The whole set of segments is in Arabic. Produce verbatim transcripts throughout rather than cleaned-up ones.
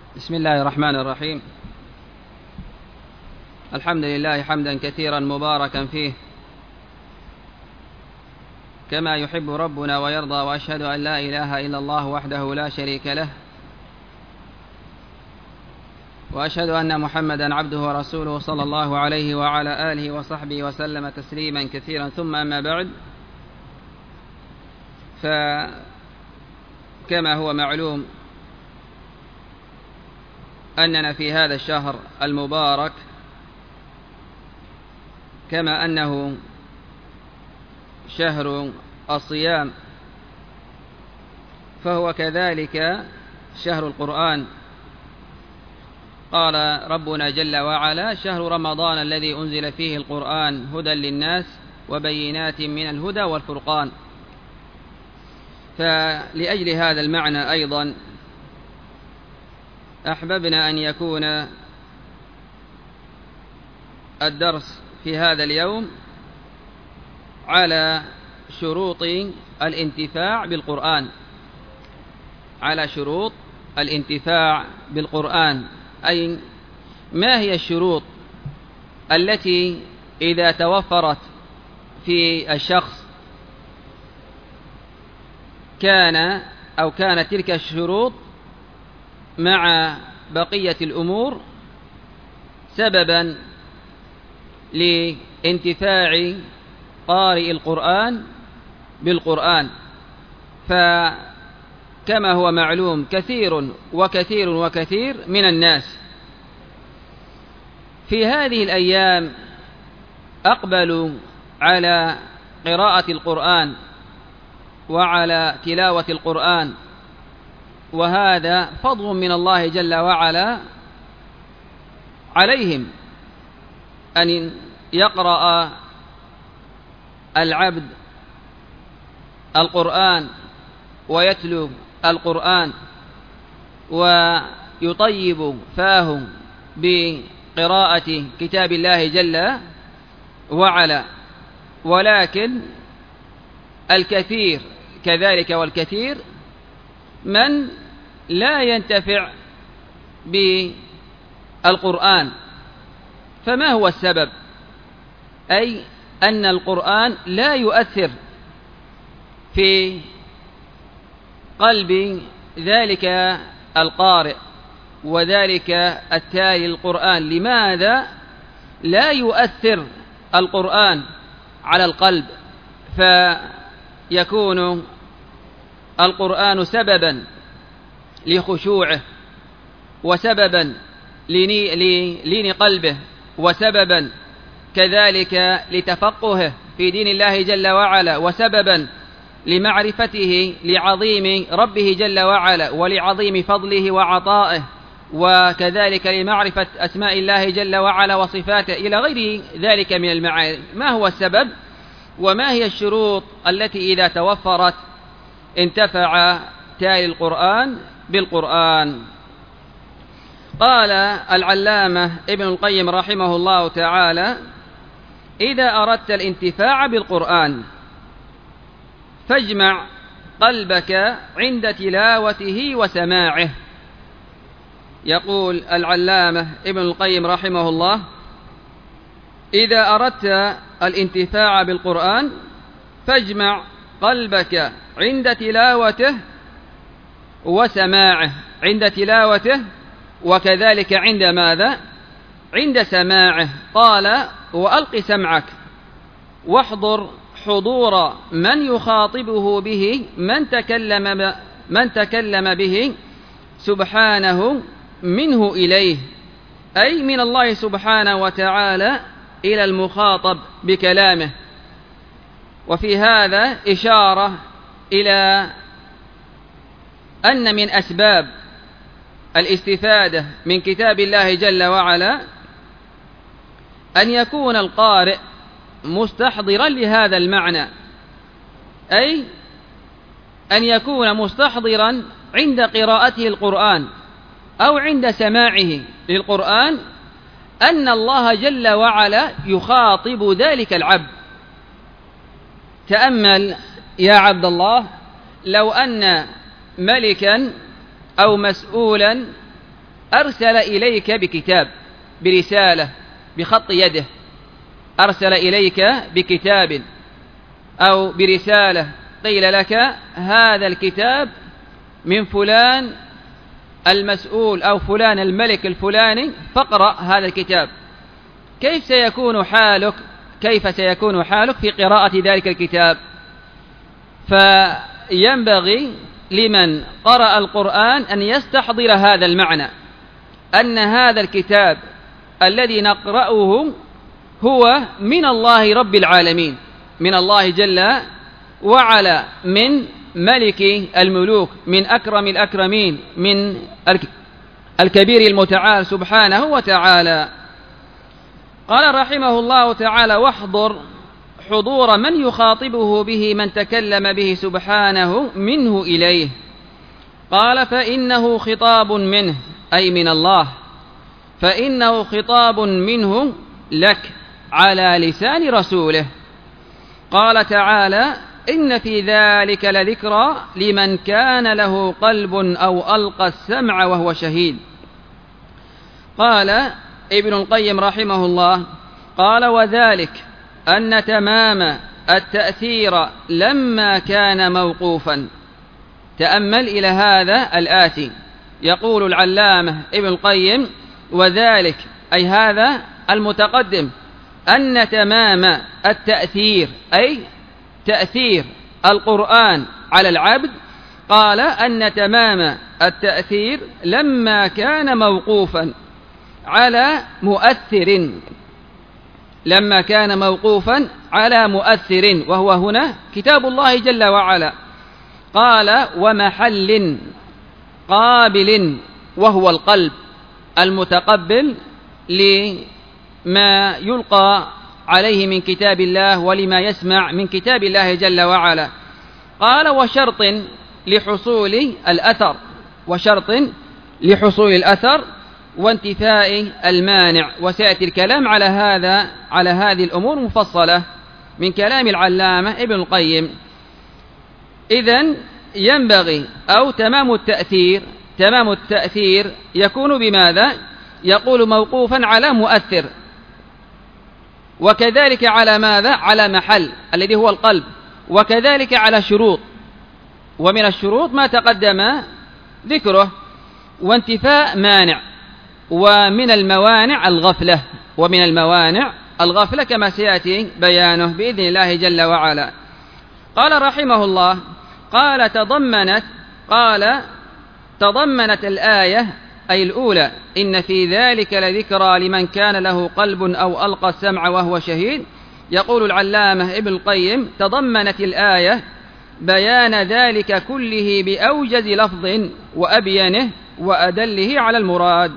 بسم الله الرحمن الرحيم. الحمد لله حمدا كثيرا مباركا فيه كما يحب ربنا ويرضى، وأشهد أن لا إله إلا الله وحده لا شريك له، وأشهد أن محمدا عبده ورسوله صلى الله عليه وعلى آله وصحبه وسلم تسليما كثيرا. ثم أما بعد، فكما هو معلوم أننا في هذا الشهر المبارك، كما أنه شهر الصيام، فهو كذلك شهر القرآن. قال ربنا جل وعلا: شهر رمضان الذي أنزل فيه القرآن هدى للناس وبينات من الهدى والفرقان. فلأجل هذا المعنى أيضا أحببنا أن يكون الدرس في هذا اليوم على شروط الانتفاع بالقرآن، على شروط الانتفاع بالقرآن، أي ما هي الشروط التي إذا توفرت في الشخص كان أو كانت تلك الشروط مع بقية الأمور سببا لانتفاع قارئ القرآن بالقرآن. فكما هو معلوم كثير وكثير وكثير من الناس في هذه الأيام أقبلوا على قراءة القرآن وعلى تلاوة القرآن، وهذا فضل من الله جل وعلا عليهم أن يقرأ العبد القرآن ويتلو القرآن ويطيب فاه بقراءة كتاب الله جل وعلا. ولكن الكثير كذلك والكثير من لا ينتفع بالقرآن. فما هو السبب؟ أي أن القرآن لا يؤثر في قلب ذلك القارئ وذلك التالي القرآن. لماذا لا يؤثر القرآن على القلب؟ فيكون القرآن سببا لخشوعه، وسببا للين قلبه، وسببا كذلك لتفقهه في دين الله جل وعلا، وسببا لمعرفته لعظيم ربه جل وعلا ولعظيم فضله وعطائه، وكذلك لمعرفة أسماء الله جل وعلا وصفاته إلى غير ذلك من المعاني. ما هو السبب وما هي الشروط التي إذا توفرت انتفع تالي القرآن بالقرآن؟ قال العلامة ابن القيم رحمه الله تعالى: إذا أردت الانتفاع بالقرآن فاجمع قلبك عند تلاوته وسماعه. يقول العلامة ابن القيم رحمه الله: إذا أردت الانتفاع بالقرآن فاجمع قلبك عند تلاوته وسماعه، عند تلاوته وكذلك عند ماذا؟ عند سماعه. قال: وألق سمعك واحضر حضور من يخاطبه به من تكلم من تكلم به سبحانه منه إليه، أي من الله سبحانه وتعالى إلى المخاطب بكلامه. وفي هذا إشارة إلى أن من أسباب الاستفادة من كتاب الله جل وعلا أن يكون القارئ مستحضرا لهذا المعنى، أي أن يكون مستحضرا عند قراءته القرآن أو عند سماعه للقرآن أن الله جل وعلا يخاطب ذلك العبد. تأمل يا عبد الله، لو أن ملكا أو مسؤولا أرسل إليك بكتاب، برسالة، بخط يده، أرسل إليك بكتاب أو برسالة، قيل لك هذا الكتاب من فلان المسؤول أو فلان الملك الفلاني، فاقرأ هذا الكتاب. كيف سيكون حالك كيف سيكون حالك في قراءة ذلك الكتاب؟ فينبغي لمن قرأ القرآن أن يستحضر هذا المعنى، أن هذا الكتاب الذي نقرأه هو من الله رب العالمين، من الله جل وعلا، من ملك الملوك، من أكرم الأكرمين، من الكبير المتعال سبحانه وتعالى. قال رحمه الله تعالى: واحضر حضور من يخاطبه به من تكلم به سبحانه منه إليه. قال: فإنه خطاب منه، أي من الله، فإنه خطاب منه لك على لسان رسوله. قال تعالى: إن في ذلك لذكرى لمن كان له قلب أو ألقى السمع وهو شهيد. قال ابن القيم رحمه الله: قال: وذلك أن تمام التأثير لما كان موقوفا. تأمل إلى هذا الآتي، يقول العلامة ابن القيم: وذلك، أي هذا المتقدم، أن تمام التأثير، أي تأثير القرآن على العبد، قال أن تمام التأثير لما كان موقوفا على مؤثر، لما كان موقوفا على مؤثر، وهو هنا كتاب الله جل وعلا. قال: ومحل قابل، وهو القلب المتقبل لما يلقى عليه من كتاب الله ولما يسمع من كتاب الله جل وعلا. قال: وشرط لحصول الأثر، وشرط لحصول الأثر وانتفاء المانع. وسيأتي الكلام على هذا على هذه الأمور مفصلة من كلام العلامة ابن القيم. إذن ينبغي أو تمام التأثير تمام التأثير يكون بماذا؟ يقول موقوفا على مؤثر، وكذلك على ماذا؟ على محل الذي هو القلب، وكذلك على شروط، ومن الشروط ما تقدم ذكره، وانتفاء مانع، ومن الموانع الغفلة، ومن الموانع الغفلة كما سيأتي بيانه بإذن الله جل وعلا. قال رحمه الله: قال تضمنت قال تضمنت الآية، أي الأولى، إن في ذلك لذكرى لمن كان له قلب أو ألقى السمع وهو شهيد. يقول العلامة ابن القيم: تضمنت الآية بيان ذلك كله بأوجز لفظ وأبينه وأدله على المراد.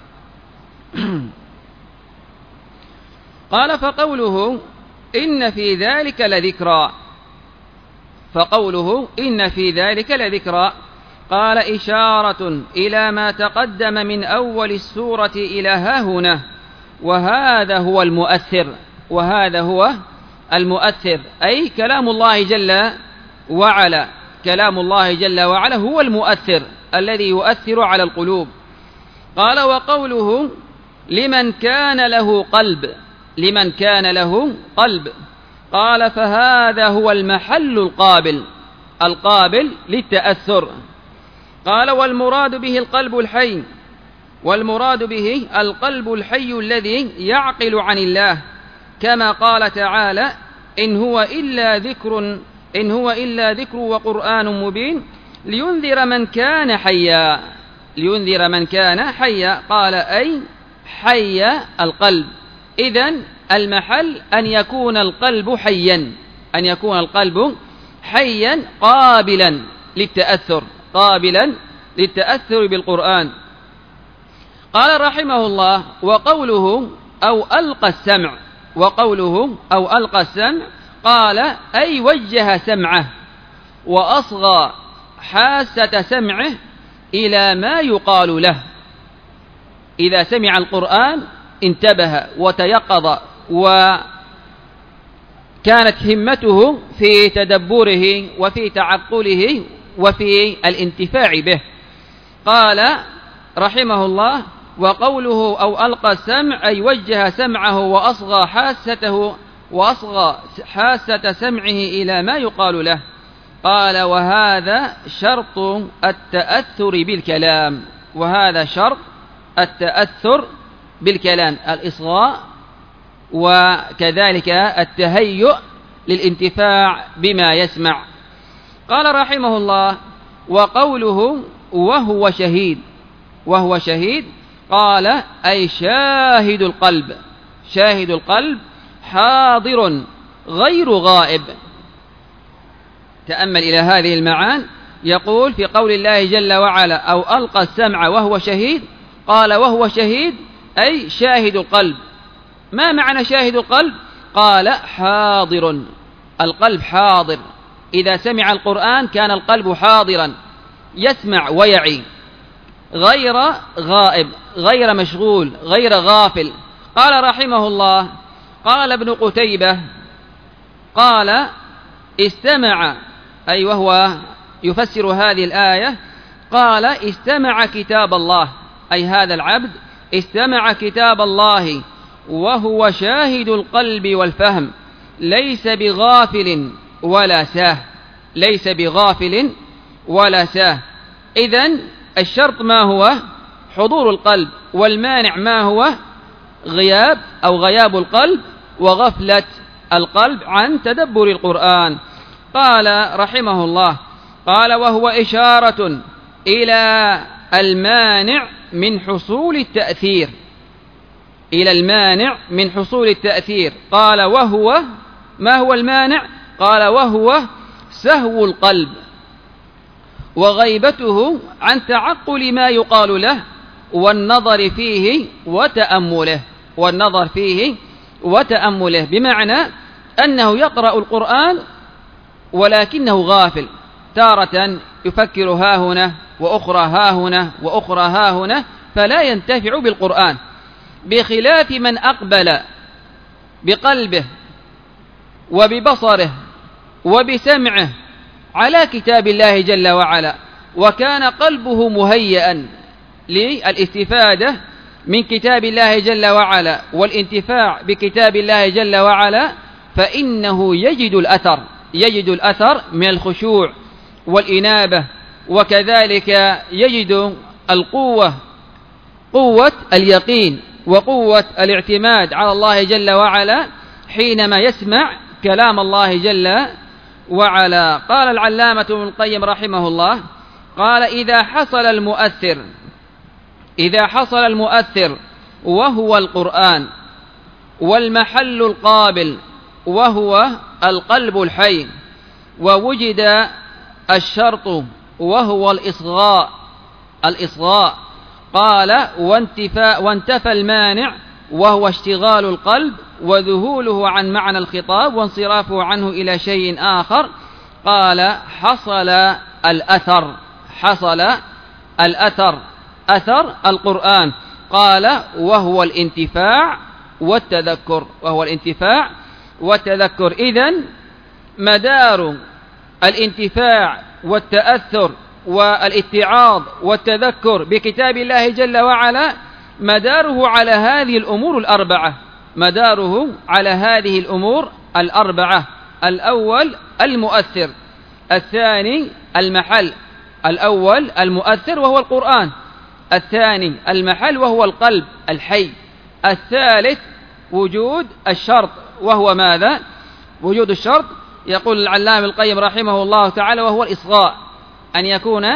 قال: فقوله إن في ذلك لذكرى، فقوله إن في ذلك لذكرى، قال: إشارة إلى ما تقدم من أول السورة إلى ها هنا، وهذا هو المؤثر، وهذا هو المؤثر، أي كلام الله جل وعلا، كلام الله جل وعلا هو المؤثر الذي يؤثر على القلوب. قال: وقوله لمن كان له قلب، لمن كان له قلب، قال: فهذا هو المحل القابل، القابل للتأثر. قال: والمراد به القلب الحي، والمراد به القلب الحي الذي يعقل عن الله، كما قال تعالى: إن هو إلا ذكر إن هو إلا ذكر وقرآن مبين لينذر من كان حيا، لينذر من كان حيا. قال: أي حي القلب. إذن المحل أن يكون القلب حيا، أن يكون القلب حيا قابلا للتأثر، قابلا للتأثر بالقرآن. قال رحمه الله: وقوله أو ألقى السمع، وقوله أو ألقى السمع، قال: أي وجه سمعه وأصغى حاسة سمعه إلى ما يقال له. إذا سمع القرآن انتبه وتيقظ، وكانت همته في تدبره وفي تعقله وفي الانتفاع به. قال: رحمه الله: وقوله أو ألقى السمع أي وجه سمعه وأصغى حاسته وأصغى حاسة سمعه إلى ما يقال له. قال: وهذا شرط التأثر بالكلام، وهذا شرط التأثر بالكلام، الإصغاء وكذلك التهيؤ للانتفاع بما يسمع. قال رحمه الله: وقوله وهو شهيد، وهو شهيد قال: أي شاهد القلب، شاهد القلب حاضر غير غائب. تأمل إلى هذه المعاني، يقول في قول الله جل وعلا: أو ألقى السمع وهو شهيد، قال وهو شهيد أي شاهد القلب. ما معنى شاهد القلب؟ قال: حاضر، القلب حاضر، إذا سمع القرآن كان القلب حاضرا يسمع ويعي، غير غائب، غير مشغول، غير غافل. قال رحمه الله: قال ابن قتيبة قال: استمع، أي وهو يفسر هذه الآية، قال: استمع كتاب الله، أي هذا العبد استمع كتاب الله وهو شاهد القلب والفهم، ليس بغافل ولا ساه، ليس بغافل ولا ساه. إذن الشرط ما هو؟ حضور القلب، والمانع ما هو؟ غياب أو غياب القلب وغفلة القلب عن تدبر القرآن. قال رحمه الله: قال: وهو إشارة إلى المانع من حصول التأثير، إلى المانع من حصول التأثير. قال: وهو، ما هو المانع؟ قال: وهو سهو القلب وغيبته عن تعقل ما يقال له والنظر فيه وتأمله، والنظر فيه وتأمله، بمعنى أنه يقرأ القرآن ولكنه غافل، تارة يفكر ها هنا وأخرى ها هنا وأخرى ها هنا، فلا ينتفع بالقرآن، بخلاف من أقبل بقلبه وببصره وبسمعه على كتاب الله جل وعلا، وكان قلبه مهيئا للاستفادة من كتاب الله جل وعلا والانتفاع بكتاب الله جل وعلا، فإنه يجد الأثر، يجد الأثر من الخشوع والإنابة، وكذلك يجد القوة، قوة اليقين وقوة الاعتماد على الله جل وعلا حينما يسمع كلام الله جل وعلا. قال العلامة ابن القيم رحمه الله: قال: إذا حصل المؤثر، إذا حصل المؤثر وهو القرآن، والمحل القابل وهو القلب الحي، ووجد الشرط وهو الإصغاء، الإصغاء، قال: وانتفى, وانتفى المانع وهو اشتغال القلب وذهوله عن معنى الخطاب وانصرافه عنه إلى شيء آخر، قال: حصل الأثر، حصل الأثر، أثر القرآن. قال: وهو الانتفاع والتذكر، وهو الانتفاع والتذكر. إذن مدار الانتفاع والتأثر والاتعاظ والتذكر بكتاب الله جل وعلا مداره على هذه الأمور الأربعة، مداره على هذه الأمور الأربعة: الأول المؤثر، الثاني المحل، الأول المؤثر وهو القرآن، الثاني المحل وهو القلب الحي، الثالث وجود الشرط وهو ماذا؟ وجود الشرط. يقول العلامة القيم رحمه الله تعالى: وهو الإصغاء، أن يكون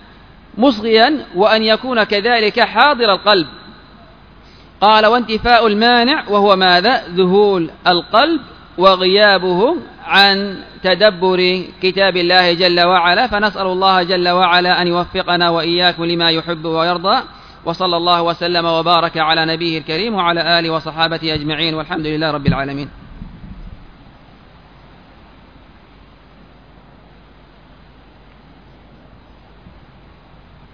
مصغيا وأن يكون كذلك حاضر القلب. قال: وانتفاء المانع وهو ماذا؟ ذهول القلب وغيابه عن تدبر كتاب الله جل وعلا. فنسأل الله جل وعلا أن يوفقنا وإياكم لما يحب ويرضى، وصلى الله وسلم وبارك على نبيه الكريم وعلى آله وصحابته أجمعين، والحمد لله رب العالمين.